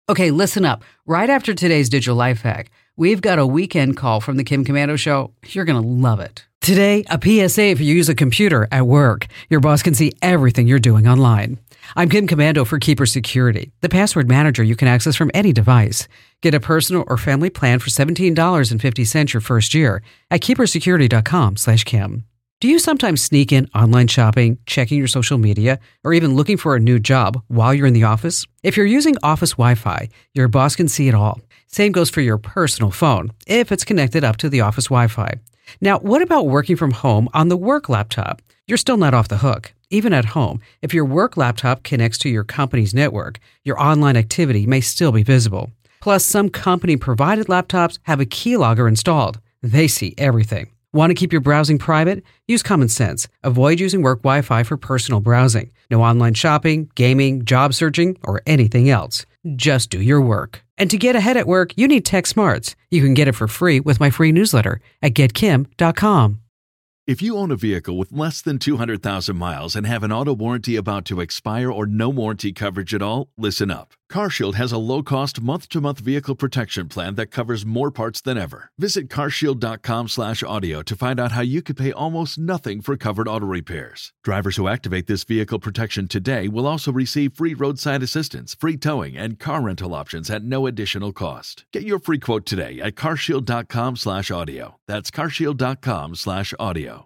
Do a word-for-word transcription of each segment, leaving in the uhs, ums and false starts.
Okay, listen up. Right after today's digital life hack, we've got a weekend call from the Kim Komando Show. You're going to love it. Today, a P S A if you use a computer at work. Your boss can see everything you're doing online. I'm Kim Komando for Keeper Security, the password manager you can access from any device. Get a personal or family plan for seventeen dollars and fifty cents your first year at keepersecurity.com slash Kim. Do you sometimes sneak in online shopping, checking your social media, or even looking for a new job while you're in the office? If you're using office Wi-Fi, your boss can see it all. Same goes for your personal phone, if it's connected up to the office Wi-Fi. Now, what about working from home on the work laptop? You're still not off the hook. Even at home, if your work laptop connects to your company's network, your online activity may still be visible. Plus, some company-provided laptops have a keylogger installed. They see everything. Want to keep your browsing private? Use common sense. Avoid using work Wi-Fi for personal browsing. No online shopping, gaming, job searching, or anything else. Just do your work. And to get ahead at work, you need Tech Smarts. You can get it for free with my free newsletter at get kim dot com. If you own a vehicle with less than two hundred thousand miles and have an auto warranty about to expire or no warranty coverage at all, listen up. CarShield has a low-cost month-to-month vehicle protection plan that covers more parts than ever. Visit carshield.com slash audio to find out how you could pay almost nothing for covered auto repairs. Drivers who activate this vehicle protection today will also receive free roadside assistance, free towing, and car rental options at no additional cost. Get your free quote today at carshield.com slash audio. That's carshield.com slash audio.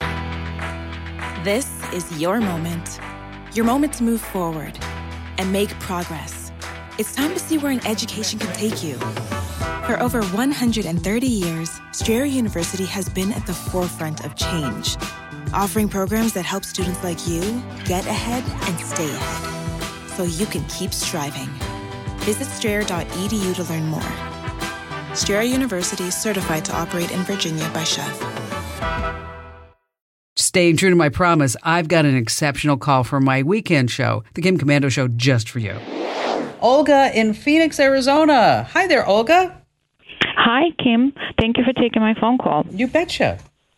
This is your moment. Your moment to move forward and make progress. It's time to see where an education can take you. For over one hundred thirty years, Strayer University has been at the forefront of change, offering programs that help students like you get ahead and stay ahead, so you can keep striving. Visit strayer dot e d u to learn more. Strayer University is certified to operate in Virginia by C H E F. Staying true to my promise, I've got an exceptional call for my weekend show, the Kim Komando Show, just for you. Olga in Phoenix, Arizona. Hi there, Olga. Hi, Kim. Thank you for taking my phone call. You betcha.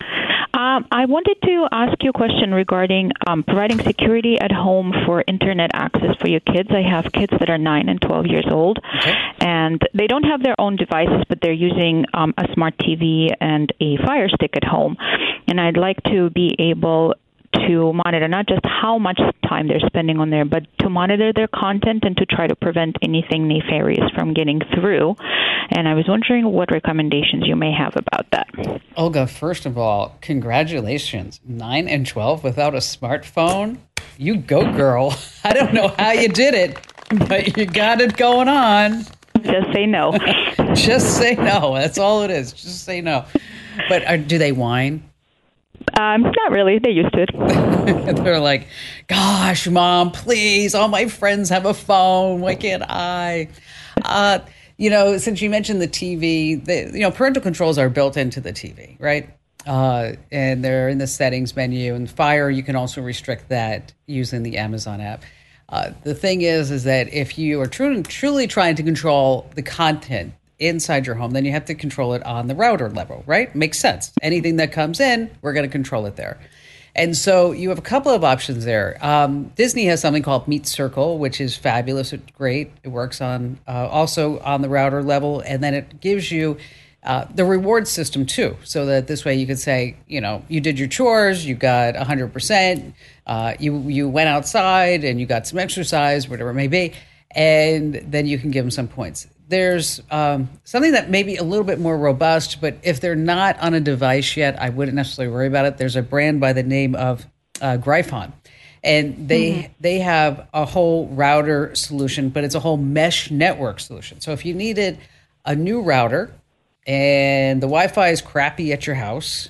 Um, I wanted to ask you a question regarding um, providing security at home for internet access for your kids. I have kids that are nine and twelve years old, okay. And they don't have their own devices, but they're using um, a smart T V and a Fire Stick at home. And I'd like to be able to monitor not just how much time they're spending on there, but to monitor their content and to try to prevent anything nefarious from getting through. And I was wondering what recommendations you may have about that. Olga, first of all, congratulations. nine and twelve without a smartphone? You go, girl. I don't know how you did it, but you got it going on. Just say no. Just say no. That's all it is. Just say no. But are, do they whine? Um, not really. They're used to it. They're like, gosh, Mom, please. All my friends have a phone. Why can't I? Uh, you know, since you mentioned the T V, the, you know, parental controls are built into the T V, right? Uh, and they're in the settings menu. And Fire, you can also restrict that using the Amazon app. Uh, the thing is, is that if you are truly, truly trying to control the content inside your home, then you have to control it on the router level, right? Makes sense. Anything that comes in, we're going to control it there. And so you have a couple of options there. Um, Disney has something called Meet Circle, which is fabulous. It's great. It works on uh, also on the router level. And then it gives you uh, the reward system too. So that this way you could say, you know, you did your chores, you got one hundred percent, uh, you, you went outside and you got some exercise, whatever it may be. And then you can give them some points. There's um, something that may be a little bit more robust, but if they're not on a device yet, I wouldn't necessarily worry about it. There's a brand by the name of uh, Gryphon, and they mm-hmm. they have a whole router solution, but it's a whole mesh network solution. So if you needed a new router and the Wi-Fi is crappy at your house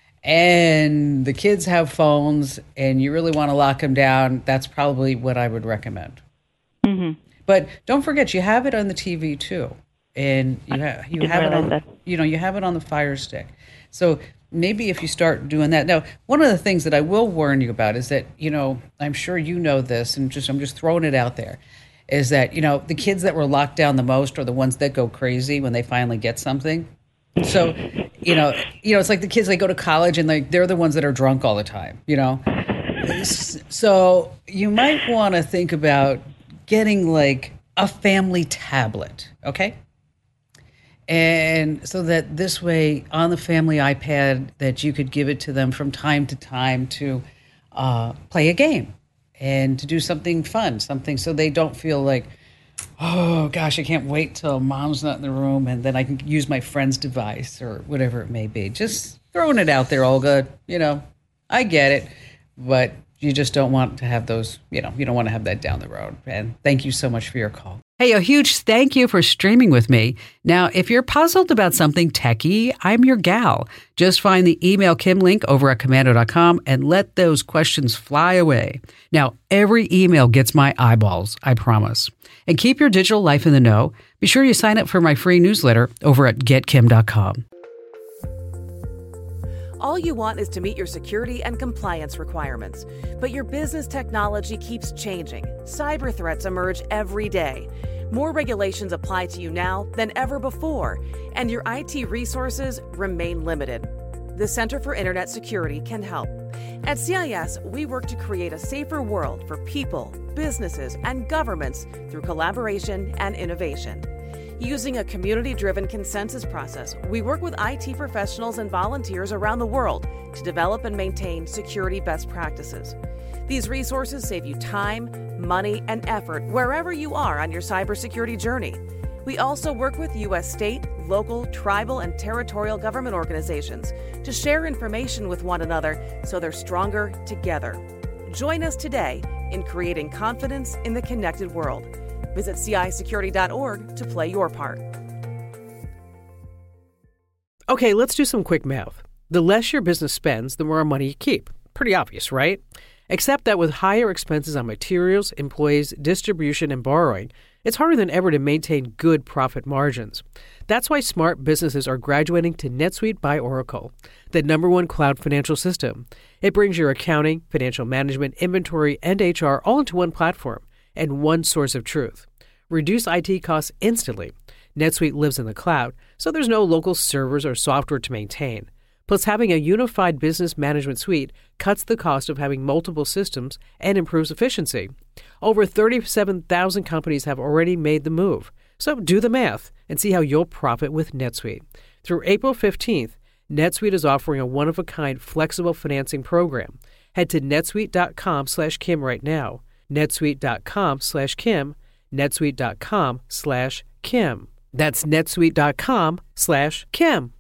and the kids have phones and you really want to lock them down, that's probably what I would recommend. Mm-hmm. But don't forget, you have it on the T V too, and you have you have it on that. you know you have it on the Fire Stick. So maybe if you start doing that. Now, one of the things that I will warn you about is that, you know, I'm sure you know this, and just I'm just throwing it out there, is that, you know, the kids that were locked down the most are the ones that go crazy when they finally get something. So, you know, you know, it's like the kids, they go to college and like they're the ones that are drunk all the time, you know. So you might want to think about getting like a family tablet, okay? And so that this way, on the family iPad, that you could give it to them from time to time to uh, play a game and to do something fun, something so they don't feel like, oh gosh, I can't wait till mom's not in the room and then I can use my friend's device or whatever it may be. Just throwing it out there, Olga. You know, I get it, but you just don't want to have those, you know, you don't want to have that down the road. And thank you so much for your call. Hey, a huge thank you for streaming with me. Now, if you're puzzled about something techie, I'm your gal. Just find the Email Kim link over at komando dot com and let those questions fly away. Now, every email gets my eyeballs, I promise. And keep your digital life in the know. Be sure you sign up for my free newsletter over at get kim dot com. All you want is to meet your security and compliance requirements. But your business technology keeps changing. Cyber threats emerge every day. More regulations apply to you now than ever before, and your I T resources remain limited. The Center for Internet Security can help. At C I S, we work to create a safer world for people, businesses, and governments through collaboration and innovation. Using a community-driven consensus process, we work with I T professionals and volunteers around the world to develop and maintain security best practices. These resources save you time, money, and effort wherever you are on your cybersecurity journey. We also work with U S state, local, tribal, and territorial government organizations to share information with one another so they're stronger together. Join us today in creating confidence in the connected world. Visit C I security dot org to play your part. Okay, let's do some quick math. The less your business spends, the more money you keep. Pretty obvious, right? Except that with higher expenses on materials, employees, distribution, and borrowing, it's harder than ever to maintain good profit margins. That's why smart businesses are graduating to NetSuite by Oracle, the number one cloud financial system. It brings your accounting, financial management, inventory, and H R all into one platform and one source of truth. Reduce I T costs instantly. NetSuite lives in the cloud, so there's no local servers or software to maintain. Plus, having a unified business management suite cuts the cost of having multiple systems and improves efficiency. Over thirty-seven thousand companies have already made the move. So do the math and see how you'll profit with NetSuite. Through April fifteenth, NetSuite is offering a one-of-a-kind flexible financing program. Head to netsuite.com slash Kim right now. netsuite.com slash Kim, netsuite.com slash Kim. That's netsuite.com slash Kim.